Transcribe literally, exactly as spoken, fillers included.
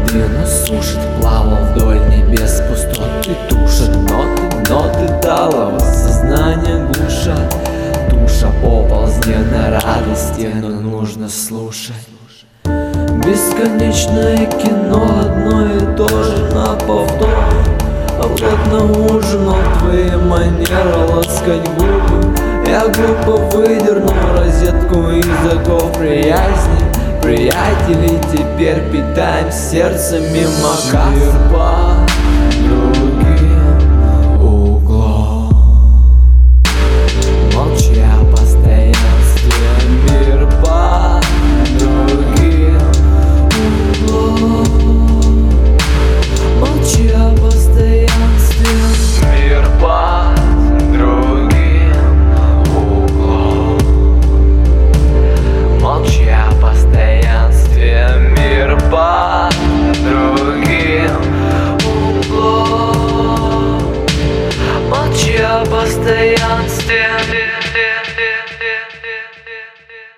Паутина сушит, плавал вдоль небес пустоты, тушат ноты, ноты талого сознания глушат. Душа поползне на радости, но нужно слушать. Бесконечное кино, одно и то же на повтор. Вот на ужин, но твои манеры ласкать губы. Я глупо выдернул розетку из оков приязни. Приятели, теперь питаем сердце мимо касс. Мир под другим углом, молча о постоянстве. Мир под другим углом, молча о постоянстве. Мир под другим углом, молча о постоянстве. Мир под другим углом, молча о постоянстве.